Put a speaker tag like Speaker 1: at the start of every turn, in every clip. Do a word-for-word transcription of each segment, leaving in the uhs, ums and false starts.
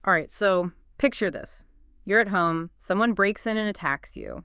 Speaker 1: All right, so picture this. You're at home, someone breaks in and attacks you.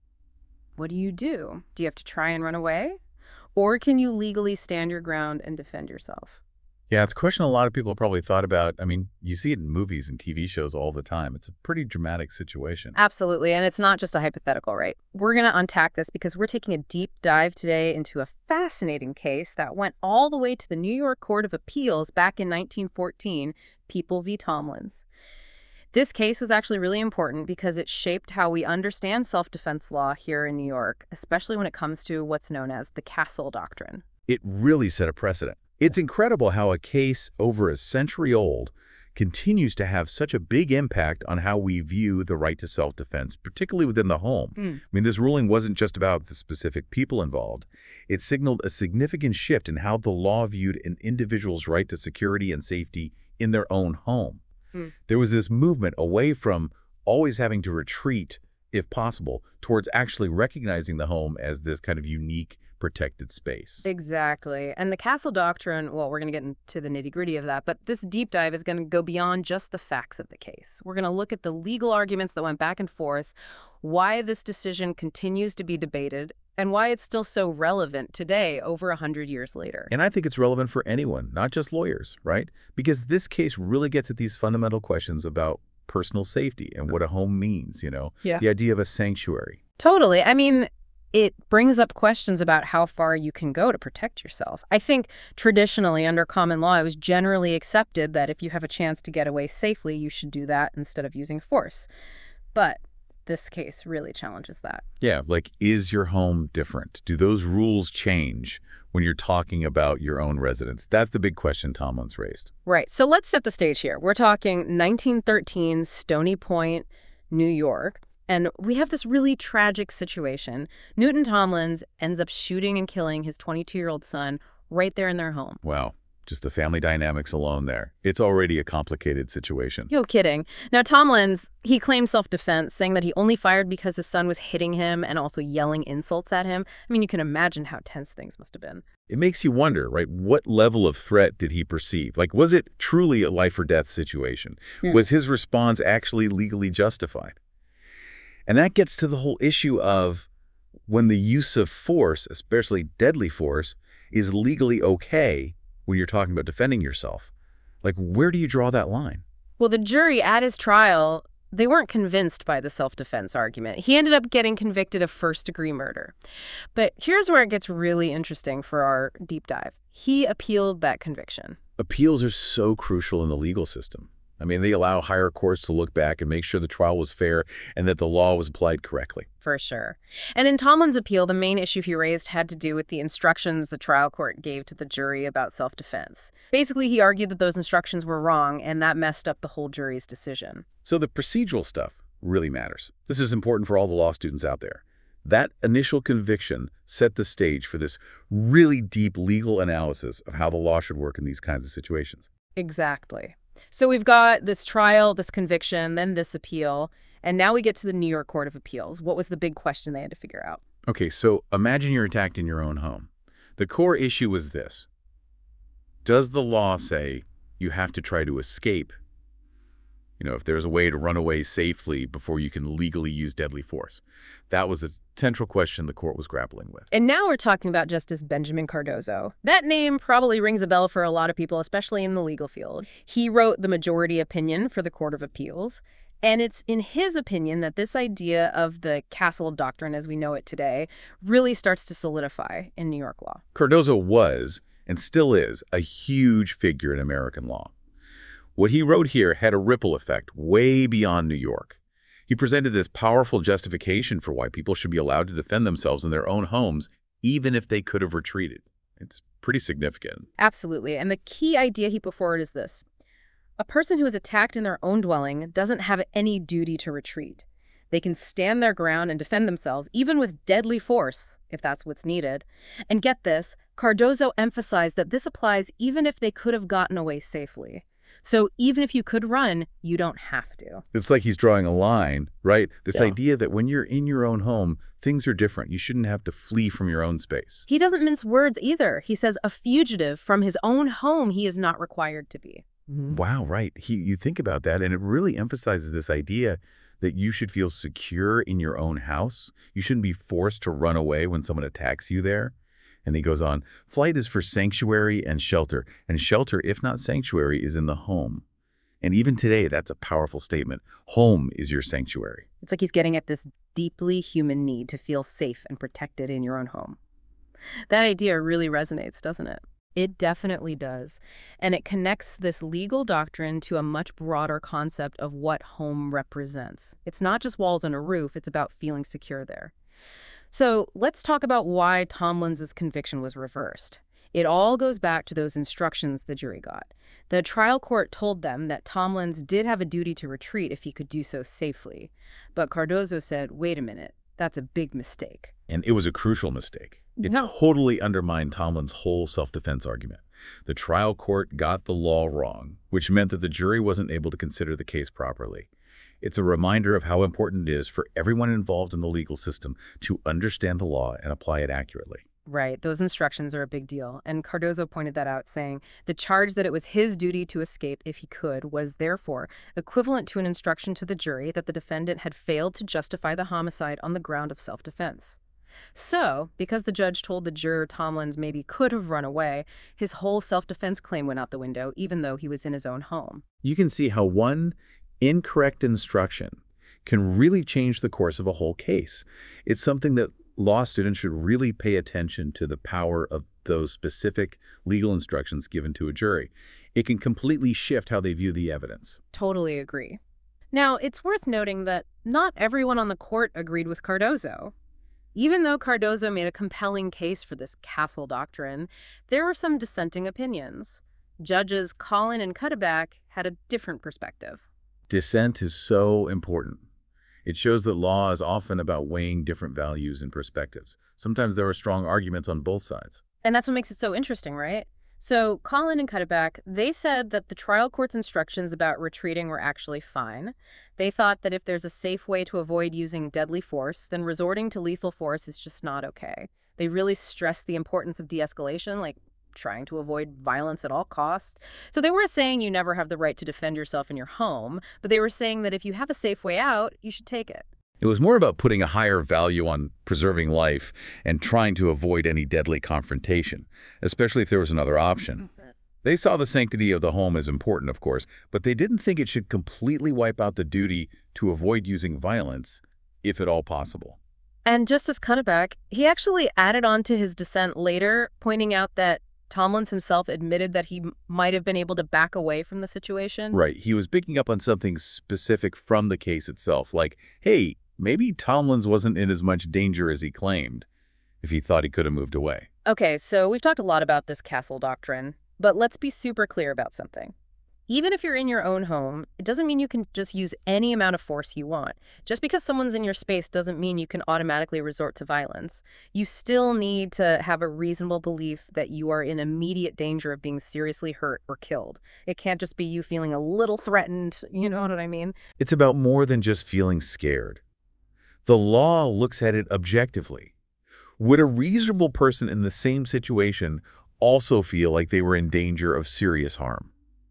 Speaker 1: What do you do? Do you have to try and run away? Or can you legally stand your ground and defend yourself?
Speaker 2: Yeah, it's a question a lot of people probably thought about. I mean, you see it in movies and T V shows all the time. It's a pretty dramatic situation.
Speaker 1: Absolutely, and it's not just a hypothetical, right? We're going to untack this because we're taking a deep dive today into a fascinating case that went all the way to the New York Court of Appeals back in nineteen fourteen, People v. Tomlins. This case was actually really important because it shaped how we understand self-defense law here in New York, especially when it comes to what's known as the Castle Doctrine.
Speaker 2: It really set a precedent. It's incredible how a case over a century old continues to have such a big impact on how we view the right to self-defense, particularly within the home.
Speaker 1: Mm.
Speaker 2: I mean, this ruling wasn't just about the specific people involved. It signaled a significant shift in how the law viewed an individual's right to security and safety in their own home.
Speaker 1: Mm.
Speaker 2: There was this movement away from always having to retreat, if possible, towards actually recognizing the home as this kind of unique, protected space.
Speaker 1: Exactly. And the Castle Doctrine, well, we're going to get into the nitty-gritty of that, but this deep dive is going to go beyond just the facts of the case. We're going to look at the legal arguments that went back and forth, why this decision continues to be debated, and why it's still so relevant today, over one hundred years later.
Speaker 2: And I think it's relevant for anyone, not just lawyers, right? Because this case really gets at these fundamental questions about personal safety and what a home means, you know?
Speaker 1: Yeah.
Speaker 2: The idea of a sanctuary.
Speaker 1: Totally. I mean, it brings up questions about how far you can go to protect yourself. I think traditionally, under common law, it was generally accepted that if you have a chance to get away safely, you should do that instead of using force. But this case really challenges that.
Speaker 2: Yeah, like, is your home different? Do those rules change when you're talking about your own residence? That's the big question Tomlins raised.
Speaker 1: Right. So let's set the stage here. We're talking nineteen thirteen, Stony Point, New York. And we have this really tragic situation. Newton Tomlins ends up shooting and killing his twenty-two-year-old son right there in their home.
Speaker 2: Wow. Just the family dynamics alone there. It's already a complicated situation.
Speaker 1: No kidding. Now, Tomlins, he claimed self-defense, saying that he only fired because his son was hitting him and also yelling insults at him. I mean, you can imagine how tense things must have been.
Speaker 2: It makes you wonder, right? What level of threat did he perceive? Like, was it truly a life or death situation?
Speaker 1: Hmm.
Speaker 2: Was his response actually legally justified? And that gets to the whole issue of when the use of force, especially deadly force, is legally okay when you're talking about defending yourself. Like, where do you draw that line?
Speaker 1: Well, the jury at his trial, they weren't convinced by the self-defense argument. He ended up getting convicted of first-degree murder. But here's where it gets really interesting for our deep dive. He appealed that conviction.
Speaker 2: Appeals are so crucial in the legal system. I mean, they allow higher courts to look back and make sure the trial was fair and that the law was applied correctly.
Speaker 1: For sure. And in Tomlin's appeal, the main issue he raised had to do with the instructions the trial court gave to the jury about self-defense. Basically, he argued that those instructions were wrong, and that messed up the whole jury's decision.
Speaker 2: So the procedural stuff really matters. This is important for all the law students out there. That initial conviction set the stage for this really deep legal analysis of how the law should work in these kinds of situations.
Speaker 1: Exactly. So we've got this trial, this conviction, then this appeal, and now we get to the New York Court of Appeals. What was the big question they had to figure out?
Speaker 2: Okay, so imagine you're attacked in your own home. The core issue was this. Does the law say you have to try to escape, you know, if there's a way to run away safely before you can legally use deadly force? That was a central question the court was grappling with.
Speaker 1: And now we're talking about Justice Benjamin Cardozo. That name probably rings a bell for a lot of people, especially in the legal field. He wrote the majority opinion for the Court of Appeals, and it's in his opinion that this idea of the Castle Doctrine as we know it today really starts to solidify in New York law.
Speaker 2: Cardozo was, and still is, a huge figure in American law. What he wrote here had a ripple effect way beyond New York. He presented this powerful justification for why people should be allowed to defend themselves in their own homes, even if they could have retreated. It's pretty significant.
Speaker 1: Absolutely. And the key idea he put forward is this. A person who is attacked in their own dwelling doesn't have any duty to retreat. They can stand their ground and defend themselves, even with deadly force, if that's what's needed. And get this, Cardozo emphasized that this applies even if they could have gotten away safely. So even if you could run, you don't have to.
Speaker 2: It's like he's drawing a line, right? This
Speaker 1: Yeah.
Speaker 2: idea that when you're in your own home, things are different. You shouldn't have to flee from your own space.
Speaker 1: He doesn't mince words either. He says a fugitive from his own home he is not required to be. Mhm.
Speaker 2: Wow, right. He, you think about that, and it really emphasizes this idea that you should feel secure in your own house. You shouldn't be forced to run away when someone attacks you there. And he goes on, flight is for sanctuary and shelter, and shelter, if not sanctuary, is in the home. And even today, that's a powerful statement. Home is your sanctuary.
Speaker 1: It's like he's getting at this deeply human need to feel safe and protected in your own home. That idea really resonates, doesn't it? It definitely does. And it connects this legal doctrine to a much broader concept of what home represents. It's not just walls and a roof, it's about feeling secure there. So let's talk about why Tomlins's conviction was reversed. It all goes back to those instructions the jury got. The trial court told them that Tomlins did have a duty to retreat if he could do so safely. But Cardozo said, wait a minute, that's a big mistake.
Speaker 2: And it was a crucial mistake. It
Speaker 1: Yeah.
Speaker 2: totally undermined Tomlin's whole self-defense argument. The trial court got the law wrong, which meant that the jury wasn't able to consider the case properly. It's a reminder of how important it is for everyone involved in the legal system to understand the law and apply it accurately.
Speaker 1: Right, those instructions are a big deal, and Cardozo pointed that out, saying the charge that it was his duty to escape if he could was therefore equivalent to an instruction to the jury that the defendant had failed to justify the homicide on the ground of self-defense. So, because the judge told the juror Tomlins maybe could have run away, his whole self-defense claim went out the window, even though he was in his own home.
Speaker 2: You can see how one incorrect instruction can really change the course of a whole case. It's something that law students should really pay attention to, the power of those specific legal instructions given to a jury. It can completely shift how they view the evidence.
Speaker 1: Totally agree. Now, it's worth noting that not everyone on the court agreed with Cardozo. Even though Cardozo made a compelling case for this castle doctrine, there were some dissenting opinions. Judges Collin and Cuddeback had a different perspective.
Speaker 2: Dissent is so important. It shows that law is often about weighing different values and perspectives. Sometimes there are strong arguments on both sides.
Speaker 1: And that's what makes it so interesting, right? So Collin and Cuddeback, they said that the trial court's instructions about retreating were actually fine. They thought that if there's a safe way to avoid using deadly force, then resorting to lethal force is just not okay. They really stressed the importance of de-escalation, like trying to avoid violence at all costs. So they weren't saying you never have the right to defend yourself in your home, but they were saying that if you have a safe way out, you should take it.
Speaker 2: It was more about putting a higher value on preserving life and trying to avoid any deadly confrontation, especially if there was another option. They saw the sanctity of the home as important, of course, but they didn't think it should completely wipe out the duty to avoid using violence, if at all possible.
Speaker 1: And Justice Cuddeback, he actually added on to his dissent later, pointing out that Tomlins himself admitted that he m- might have been able to back away from the situation.
Speaker 2: Right. He was picking up on something specific from the case itself, like, hey, maybe Tomlins wasn't in as much danger as he claimed if he thought he could have moved away.
Speaker 1: Okay, so we've talked a lot about this castle doctrine, but let's be super clear about something. Even if you're in your own home, it doesn't mean you can just use any amount of force you want. Just because someone's in your space doesn't mean you can automatically resort to violence. You still need to have a reasonable belief that you are in immediate danger of being seriously hurt or killed. It can't just be you feeling a little threatened, you know what I mean?
Speaker 2: It's about more than just feeling scared. The law looks at it objectively. Would a reasonable person in the same situation also feel like they were in danger of serious harm?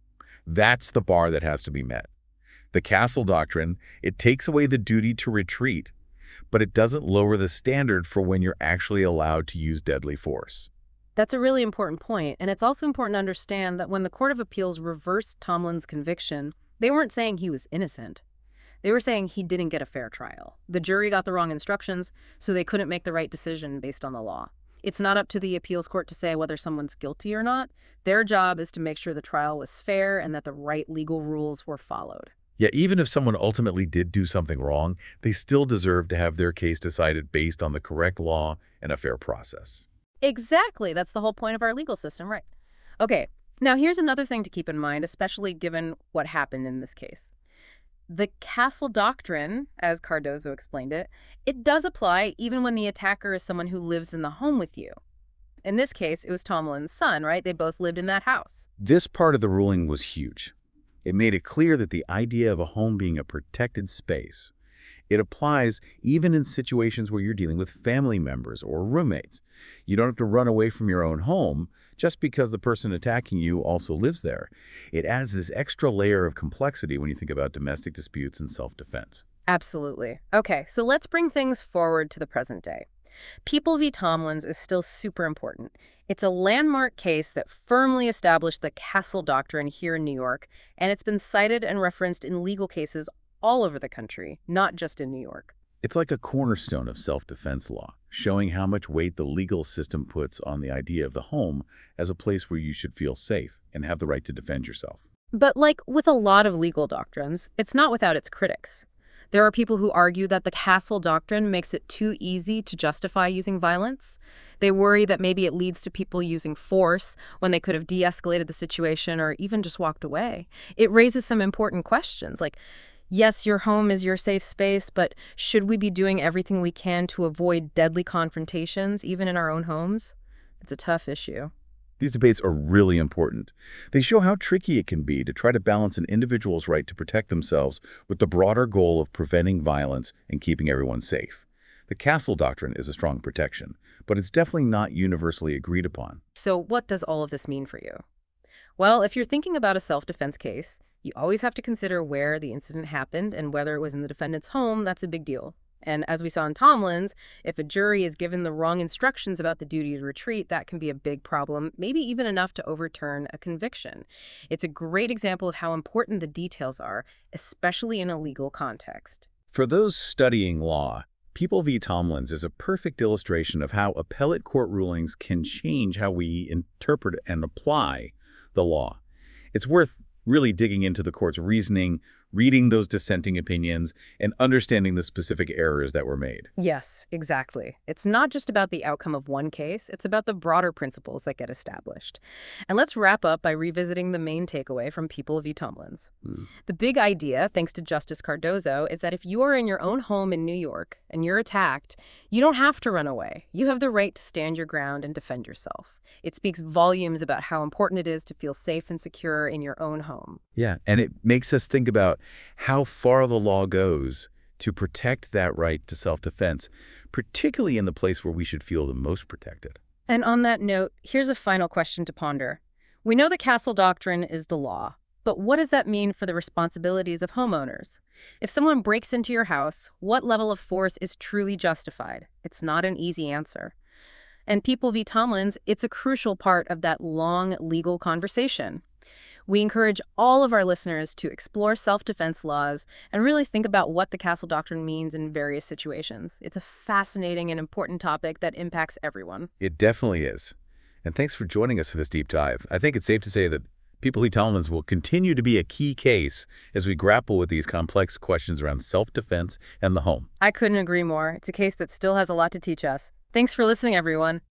Speaker 2: That's the bar that has to be met. The castle doctrine, it takes away the duty to retreat, but it doesn't lower the standard for when you're actually allowed to use deadly force.
Speaker 1: That's a really important point, and it's also important to understand that when the Court of Appeals reversed Tomlin's conviction, they weren't saying he was innocent. They were saying he didn't get a fair trial. The jury got the wrong instructions, so they couldn't make the right decision based on the law. It's not up to the appeals court to say whether someone's guilty or not. Their job is to make sure the trial was fair and that the right legal rules were followed.
Speaker 2: Yeah, even if someone ultimately did do something wrong, they still deserve to have their case decided based on the correct law and a fair process.
Speaker 1: Exactly. That's the whole point of our legal system, right? Okay, now here's another thing to keep in mind, especially given what happened in this case. The castle doctrine, as Cardozo explained it, it does apply even when the attacker is someone who lives in the home with you. In this case, it was Tomlin's son, right? They both lived in that house.
Speaker 2: This part of the ruling was huge. It made it clear that the idea of a home being a protected space, it applies even in situations where you're dealing with family members or roommates. You don't have to run away from your own home just because the person attacking you also lives there. It adds this extra layer of complexity when you think about domestic disputes and self-defense.
Speaker 1: Absolutely. Okay, so let's bring things forward to the present day. People v. Tomlins is still super important. It's a landmark case that firmly established the Castle Doctrine here in New York, and it's been cited and referenced in legal cases all over the country, not just in New York.
Speaker 2: It's like a cornerstone of self-defense law, showing how much weight the legal system puts on the idea of the home as a place where you should feel safe and have the right to defend yourself.
Speaker 1: But like with a lot of legal doctrines, it's not without its critics. There are people who argue that the Castle Doctrine makes it too easy to justify using violence. They worry that maybe it leads to people using force when they could have de-escalated the situation or even just walked away. It raises some important questions, like, yes, your home is your safe space, but should we be doing everything we can to avoid deadly confrontations, even in our own homes? It's a tough issue.
Speaker 2: These debates are really important. They show how tricky it can be to try to balance an individual's right to protect themselves with the broader goal of preventing violence and keeping everyone safe. The Castle Doctrine is a strong protection, but it's definitely not universally agreed upon.
Speaker 1: So what does all of this mean for you? Well, if you're thinking about a self-defense case, you always have to consider where the incident happened and whether it was in the defendant's home. That's a big deal. And as we saw in Tomlins, if a jury is given the wrong instructions about the duty to retreat, that can be a big problem, maybe even enough to overturn a conviction. It's a great example of how important the details are, especially in a legal context.
Speaker 2: For those studying law, People v. Tomlins is a perfect illustration of how appellate court rulings can change how we interpret and apply the law. It's worth really digging into the court's reasoning, reading those dissenting opinions, and understanding the specific errors that were made.
Speaker 1: Yes, exactly. It's not just about the outcome of one case, it's about the broader principles that get established. And let's wrap up by revisiting the main takeaway from People v. Tomlins. Mm. The big idea, thanks to Justice Cardozo, is that if you are in your own home in New York and you're attacked, you don't have to run away. You have the right to stand your ground and defend yourself. It speaks volumes about how important it is to feel safe and secure in your own home.
Speaker 2: Yeah, and it makes us think about how far the law goes to protect that right to self-defense, particularly in the place where we should feel the most protected.
Speaker 1: And on that note, here's a final question to ponder. We know the Castle Doctrine is the law, but what does that mean for the responsibilities of homeowners? If someone breaks into your house, what level of force is truly justified? It's not an easy answer. And People v. Tomlins, it's a crucial part of that long legal conversation. We encourage all of our listeners to explore self-defense laws and really think about what the Castle Doctrine means in various situations. It's a fascinating and important topic that impacts everyone.
Speaker 2: It definitely is. And thanks for joining us for this deep dive. I think it's safe to say that People v. Tomlins will continue to be a key case as we grapple with these complex questions around self-defense and the home.
Speaker 1: I couldn't agree more. It's a case that still has a lot to teach us. Thanks for listening, everyone.